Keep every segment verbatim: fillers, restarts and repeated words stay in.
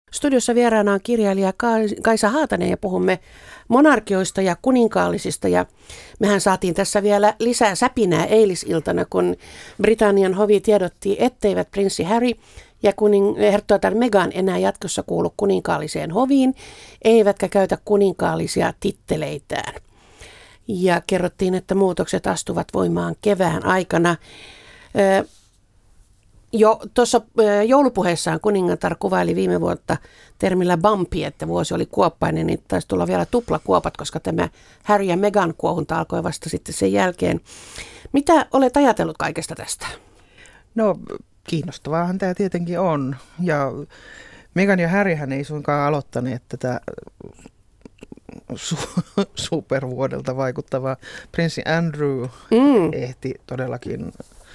Studiossa vieraana on kirjailija Kaisa Haatanen ja puhumme monarkioista ja kuninkaallisista. Ja mehän saatiin tässä vielä lisää säpinää eilisiltana, kun Britannian hovi tiedotti, etteivät prinssi Harry ja kuning- herttuatar Meghan enää jatkossa kuulu kuninkaalliseen hoviin, eivätkä käytä kuninkaallisia titteleitään. Ja kerrottiin, että muutokset astuvat voimaan kevään aikana. Jo tuossa joulupuheessaan kuningatar kuvaili viime vuotta termillä bumpy, että vuosi oli kuoppainen, niin taisi tulla vielä tuplakuopat, koska tämä Harry ja Meghan kuohunta alkoi vasta sitten sen jälkeen. Mitä olet ajatellut kaikesta tästä? No kiinnostavaahan tämä tietenkin on. Ja Meghan ja Harryhän ei suinkaan aloittaneet tätä su- supervuodelta vaikuttavaa. Prinssi Andrew mm. ehti todellakin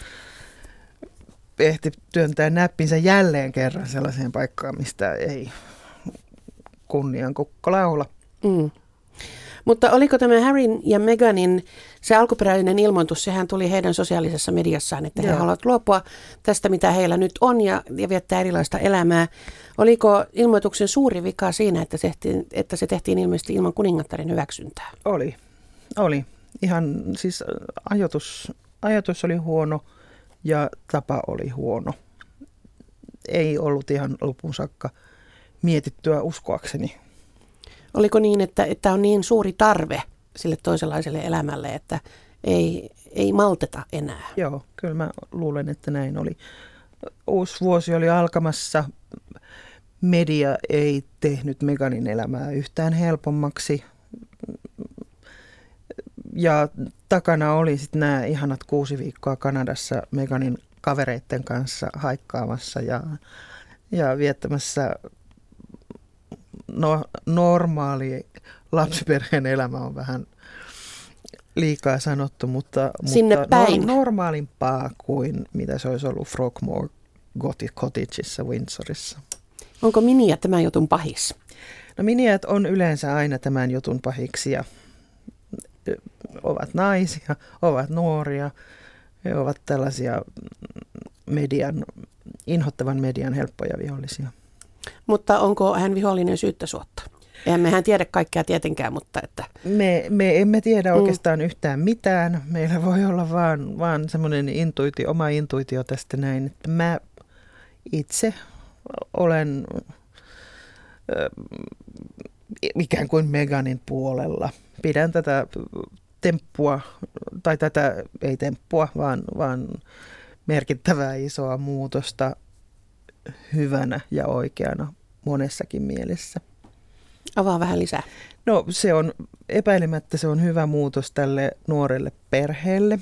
ehti työntää näppinsä jälleen kerran sellaiseen paikkaan, mistä ei kunnian kukko laula. Mm. Mutta oliko tämä Harryn ja Meghanin se alkuperäinen ilmoitus, sehän tuli heidän sosiaalisessa mediassaan, että Joo. he haluavat luopua tästä, mitä heillä nyt on ja, ja viettää erilaista elämää. Oliko ilmoituksen suuri vika siinä, että se tehtiin, että se tehtiin ilmeisesti ilman kuningattaren hyväksyntää? Oli, oli. Ihan siis ajatus, ajatus oli huono. Ja tapa oli huono. Ei ollut ihan lopun saakka mietittyä uskoakseni. Oliko niin, että, että on niin suuri tarve sille toisenlaiselle elämälle, että ei, ei malteta enää? Joo, kyllä mä luulen, että näin oli. Uusi vuosi oli alkamassa. Media ei tehnyt Meghanin elämää yhtään helpommaksi. Ja takana oli sitten nämä ihanat kuusi viikkoa Kanadassa Meghanin kavereiden kanssa haikkaamassa ja, ja viettämässä no, normaali lapsiperheen elämä on vähän liikaa sanottu, mutta, mutta no, normaalimpaa kuin mitä se olisi ollut Frogmore Cottageissa Windsorissa. Onko Miniat tämän jutun pahis? No Miniat on yleensä aina tämän jutun pahiksi ja ovat naisia, ovat nuoria, he ovat tällaisia median, inhottavan median helppoja vihollisia. Mutta onko hän vihollinen syyttä suotta? Eihän mehän tiedä kaikkea tietenkään, mutta että... Me, me emme tiedä mm. oikeastaan yhtään mitään. Meillä voi olla vaan, vaan semmoinen intuitio, oma intuitio tästä näin, että mä itse olen äh, ikään kuin Meghanin puolella. Pidän tätä temppua, tai tätä, ei temppua, vaan, vaan merkittävää isoa muutosta hyvänä ja oikeana monessakin mielessä. Avaa vähän lisää. No se on, epäilemättä se on hyvä muutos tälle nuorelle perheelle.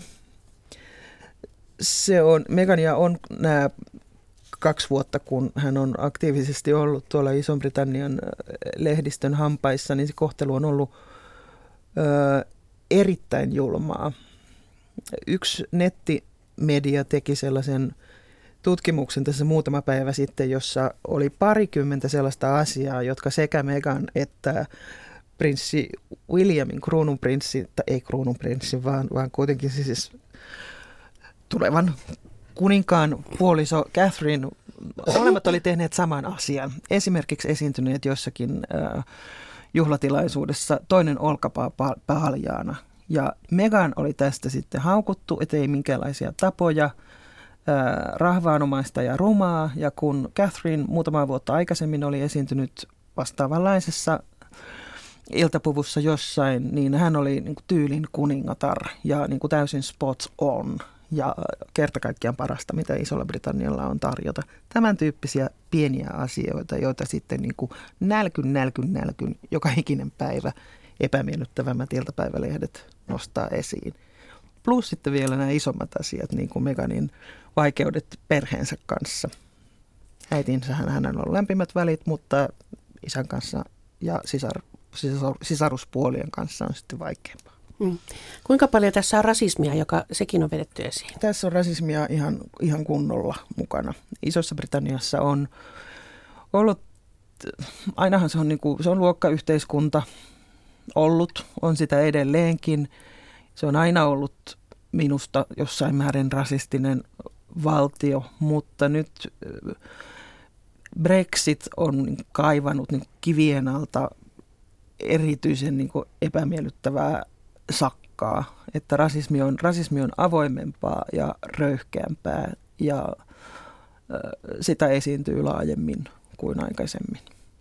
Se on, Meghania on nämä kaksi vuotta, kun hän on aktiivisesti ollut tuolla Ison-Britannian lehdistön hampaissa, niin se kohtelu on ollut ö, erittäin julmaa. Yksi nettimedia teki sellaisen tutkimuksen tässä muutama päivä sitten, jossa oli parikymmentä sellaista asiaa, jotka sekä Meghan että prinssi Williamin, kruununprinssi, tai ei kruununprinssi, vaan, vaan kuitenkin siis tulevan kuninkaan puoliso Catherine, molemmat oli tehneet saman asian. Esimerkiksi esiintyneet jossakin äh, juhlatilaisuudessa toinen olkapää paljaana. Ja Meghan oli tästä sitten haukuttu, ettei minkäänlaisia tapoja, äh, rahvaanomaista ja rumaa. Ja kun Catherine muutama vuotta aikaisemmin oli esiintynyt vastaavanlaisessa iltapuvussa jossain, niin hän oli niin kuin tyylin kuningatar ja niin kuin täysin spot on. Ja kerta kaikkiaan parasta, mitä Isolla Britannialla on tarjota. Tämän tyyppisiä pieniä asioita, joita sitten niin kuin nälkyn, nälkyn, nälkyn, joka ikinen päivä epämiellyttävämmät iltapäivälehdet nostaa esiin. Plus sitten vielä nämä isommat asiat, niin kuin Meghanin vaikeudet perheensä kanssa. Äitinsä hän on ollut lämpimät välit, mutta isän kanssa ja sisar, sisar, sisaruspuolien kanssa on sitten vaikeampaa. Mm. Kuinka paljon tässä on rasismia, joka sekin on vedetty esiin? Tässä on rasismia ihan, ihan kunnolla mukana. Isossa Britanniassa on ollut, ainahan se on, niin kuin, se on luokkayhteiskunta ollut, on sitä edelleenkin. Se on aina ollut minusta jossain määrin rasistinen valtio, mutta nyt Brexit on kaivannut niin kivien alta erityisen niin kuin epämiellyttävää sakkaa, että rasismi on, rasismi on avoimempaa ja röyhkeämpää ja sitä esiintyy laajemmin kuin aikaisemmin.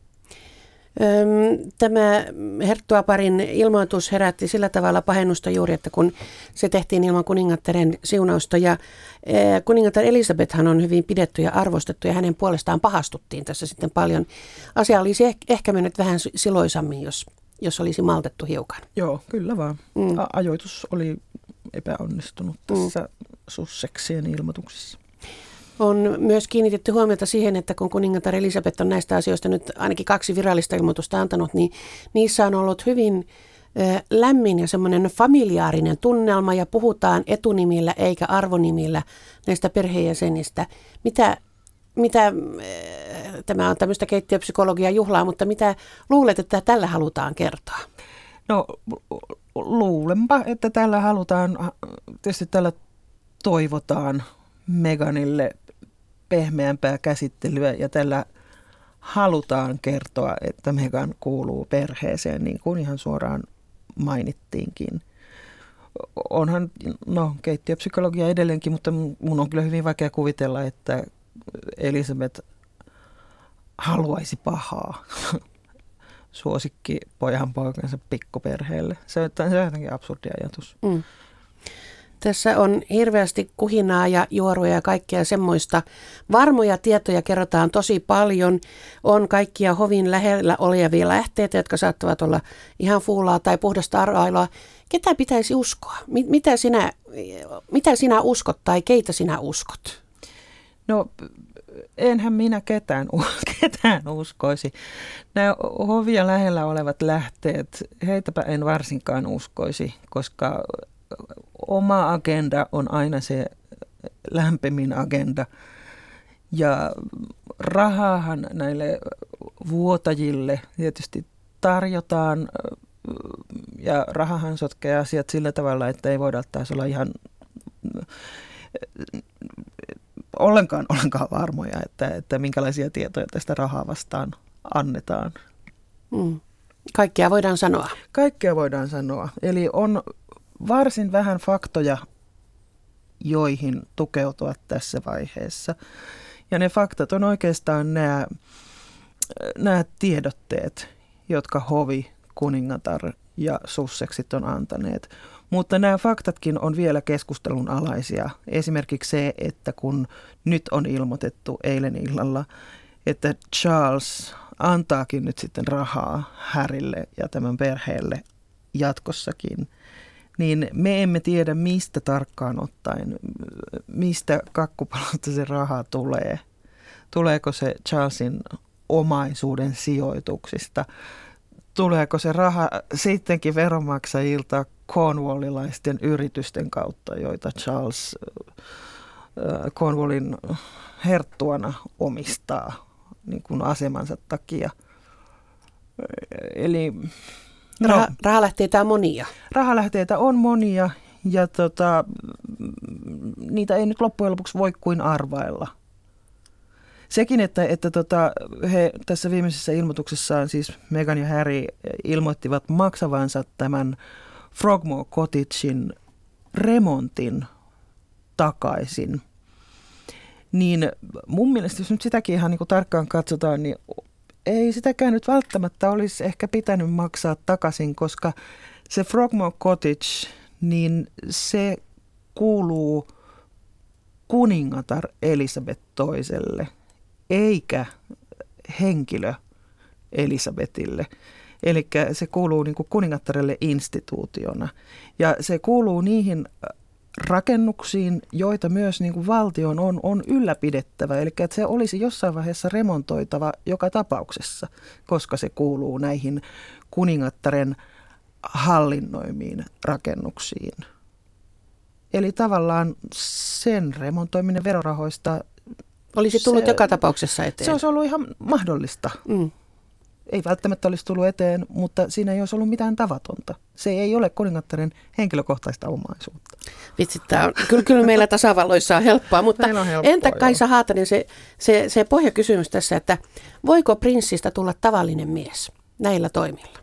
Tämä Herttuaparin ilmoitus herätti sillä tavalla pahennusta juuri, että kun se tehtiin ilman kuningattaren siunausta ja kuningatar Elisabethan on hyvin pidetty ja arvostettu ja hänen puolestaan pahastuttiin tässä sitten paljon. Asia olisi ehkä mennyt vähän siloisammin, jos, jos olisi maltettu hiukan. Joo, kyllä vaan. Mm. A- ajoitus oli epäonnistunut tässä mm. Sussexien ilmoituksessa. On myös kiinnitetty huomiota siihen, että kun kuningatar Elisabeth on näistä asioista nyt ainakin kaksi virallista ilmoitusta antanut, niin niissä on ollut hyvin äh, lämmin ja semmoinen familiaarinen tunnelma ja puhutaan etunimillä eikä arvonimillä näistä perheenjäsenistä. Mitä, mitä äh, tämä on tämmöistä keittiöpsykologia juhlaa, mutta mitä luulet, että tällä halutaan kertoa? No luulenpa, että tällä halutaan, tietysti tällä toivotaan Meghanille pehmeämpää käsittelyä ja tällä halutaan kertoa, että Meghan kuuluu perheeseen, niin kuin ihan suoraan mainittiinkin. Onhan, no keittiöpsykologia edelleenkin, mutta mun on kyllä hyvin vaikea kuvitella, että Elisabeth haluaisi pahaa suosikki pojan poikansa pikkuperheelle. Se on, se on jotenkin absurdi ajatus. Mm. Tässä on hirveästi kuhinaa ja juorua ja kaikkea semmoista. Varmoja tietoja kerrotaan tosi paljon. On kaikkia hovin lähellä olevia lähteitä, jotka saattavat olla ihan fuulaa tai puhdasta arvailua. Ketä pitäisi uskoa? Mitä sinä, mitä sinä uskot tai keitä sinä uskot? No enhän minä ketään, ketään uskoisi. Nämä hovia lähellä olevat lähteet, heitäpä en varsinkaan uskoisi, koska oma agenda on aina se lämpimin agenda. Ja rahaahan näille vuotajille tietysti tarjotaan. Ja rahahan sotkee asiat sillä tavalla, että ei voida taas olla ihan ollenkaan, ollenkaan varmoja, että, että minkälaisia tietoja tästä rahaa vastaan annetaan. Mm. Kaikkea voidaan sanoa. Kaikkea voidaan sanoa. Eli on varsin vähän faktoja, joihin tukeutua tässä vaiheessa. Ja ne faktat on oikeastaan nämä, nämä tiedotteet, jotka hovi, kuningatar ja Sussexit on antaneet. Mutta nämä faktatkin on vielä keskustelun alaisia. Esimerkiksi se, että kun nyt on ilmoitettu eilen illalla, että Charles antaakin nyt sitten rahaa Harrylle ja tämän perheelle jatkossakin, niin me emme tiedä mistä tarkkaan ottaen, mistä kakkupalasta se raha tulee. Tuleeko se Charlesin omaisuuden sijoituksista? Tuleeko se raha sittenkin veronmaksajilta Cornwallilaisten yritysten kautta, joita Charles Cornwallin herttuana omistaa niin kuin asemansa takia? Eli Raha, no, rahalähteitä on monia. Rahalähteitä on monia ja tota, niitä ei nyt loppujen lopuksi voi kuin arvailla. Sekin, että, että tota, he tässä viimeisessä ilmoituksessaan, siis Meghan ja Harry, ilmoittivat maksavansa tämän Frogmore Cottagein remontin takaisin, niin mun mielestä, jos nyt sitäkin ihan niin kuin tarkkaan katsotaan, niin ei sitäkään nyt välttämättä olisi ehkä pitänyt maksaa takaisin, koska se Frogmore Cottage, niin se kuuluu kuningatar Elisabeth toiselle, eikä henkilö Elisabethille. Eli se kuuluu niin kuin kuningattarelle instituutiona. Ja se kuuluu niihin rakennuksiin, joita myös niin kuin valtion on, on ylläpidettävä. Eli että se olisi jossain vaiheessa remontoitava joka tapauksessa, koska se kuuluu näihin kuningattaren hallinnoimiin rakennuksiin. Eli tavallaan sen remontoiminen verorahoista olisi tullut se, joka tapauksessa eteen. Se olisi ollut ihan mahdollista. Mm. ei välttämättä olisi tullut eteen, mutta siinä ei olisi ollut mitään tavatonta. Se ei ole kuningattaren henkilökohtaista omaisuutta. Vitsi, tämä on, kyllä, kyllä meillä tasavalloissa on helppoa, mutta on helppoa, entä Kaisa Haatanen, se, se, se pohjakysymys tässä, että voiko prinssistä tulla tavallinen mies näillä toimilla?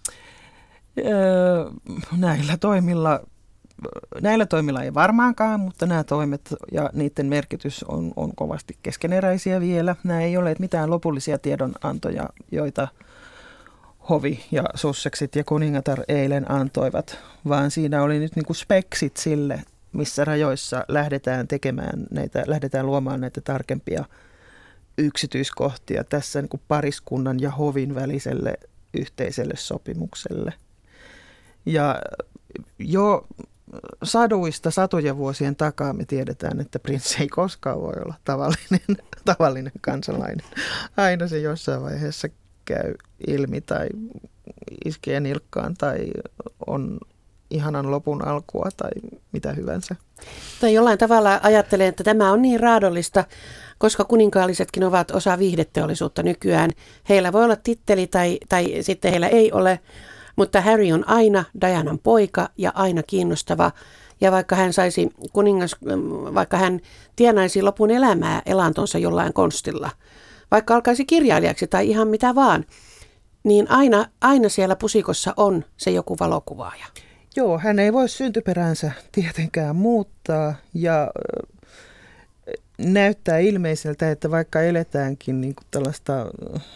Öö, näillä toimilla... Näillä toimilla ei varmaankaan, mutta nämä toimet ja niiden merkitys on, on kovasti keskeneräisiä vielä. Nämä ei ole mitään lopullisia tiedonantoja, joita hovi ja Sussexit ja kuningatar eilen antoivat, vaan siinä oli nyt niin kuin speksit sille, missä rajoissa lähdetään tekemään näitä, lähdetään luomaan näitä tarkempia yksityiskohtia tässä niin kuin pariskunnan ja hovin väliselle yhteiselle sopimukselle. Ja jo saduista satojen vuosien takaa me tiedetään, että prinssi ei koskaan voi olla tavallinen, tavallinen kansalainen. Aina se jossain vaiheessa käy ilmi tai iskee nilkkaan tai on ihanan lopun alkua tai mitä hyvänsä. Tai jollain tavalla ajattelen, että tämä on niin raadollista, koska kuninkaallisetkin ovat osa viihdeteollisuutta nykyään. Heillä voi olla titteli tai, tai sitten heillä ei ole. Mutta Harry on aina Dianan poika ja aina kiinnostava. Ja vaikka hän saisi kuningas, vaikka hän tienaisi lopun elämää elantonsa jollain konstilla, vaikka alkaisi kirjailijaksi tai ihan mitä vaan, niin aina, aina siellä pusikossa on se joku valokuvaaja. Joo, hän ei voi syntyperänsä tietenkään muuttaa ja näyttää ilmeiseltä, että vaikka eletäänkin niin kuin tällaista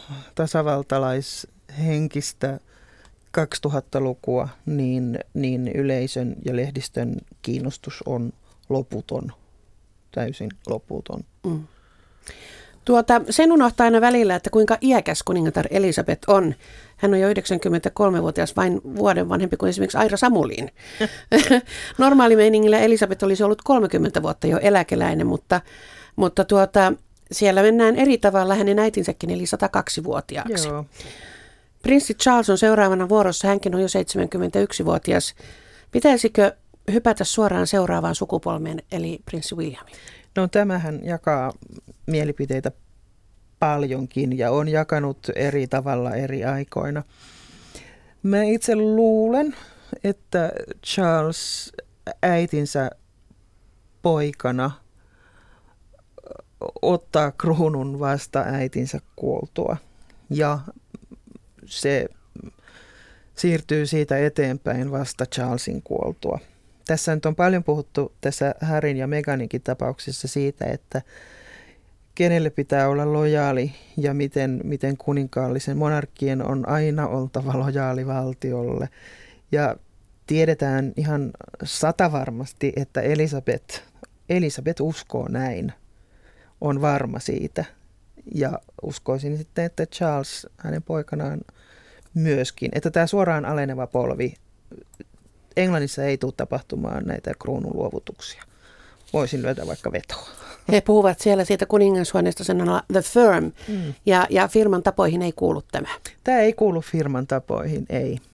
tasavaltalaishenkistä kaksituhattalukua, niin, niin yleisön ja lehdistön kiinnostus on loputon, täysin loputon. Mm. Tuota, sen unohtaa aina välillä, että kuinka iäkäs kuningatar Elisabeth on. Hän on jo yhdeksänkymmentäkolmevuotias, vain vuoden vanhempi kuin esimerkiksi Aira Samulin. Normaalimeiningillä Elisabeth olisi ollut kolmekymmentä vuotta jo eläkeläinen, mutta, mutta tuota, siellä mennään eri tavalla hänen äitinsäkin, eli sata kaksivuotiaaksi. Joo. Prinssi Charles on seuraavana vuorossa, hänkin on jo seitsemänkymmentäyksivuotias. Pitäisikö hypätä suoraan seuraavaan sukupolveen, eli prinssi Williamin? No tämähän jakaa mielipiteitä paljonkin ja on jakanut eri tavalla eri aikoina. Mä itse luulen, että Charles äitinsä poikana ottaa kruunun vasta äitinsä kuoltua ja se siirtyy siitä eteenpäin vasta Charlesin kuoltua. Tässä nyt on paljon puhuttu tässä Harryn ja Meghaninkin tapauksessa siitä, että kenelle pitää olla lojaali ja miten, miten kuninkaallisen monarkkien on aina oltava lojaali valtiolle. Ja tiedetään ihan satavarmasti, että Elisabeth, Elisabeth uskoo näin, on varma siitä. Ja uskoisin sitten, että Charles, hänen poikanaan myöskin, että tämä suoraan aleneva polvi, Englannissa ei tule tapahtumaan näitä kruununluovutuksia. Voisin lyödä vaikka vetoa. He puhuvat siellä siitä kuningashuoneesta sanalla the firm, mm. ja, ja firman tapoihin ei kuulu tämä. Tämä ei kuulu firman tapoihin, ei.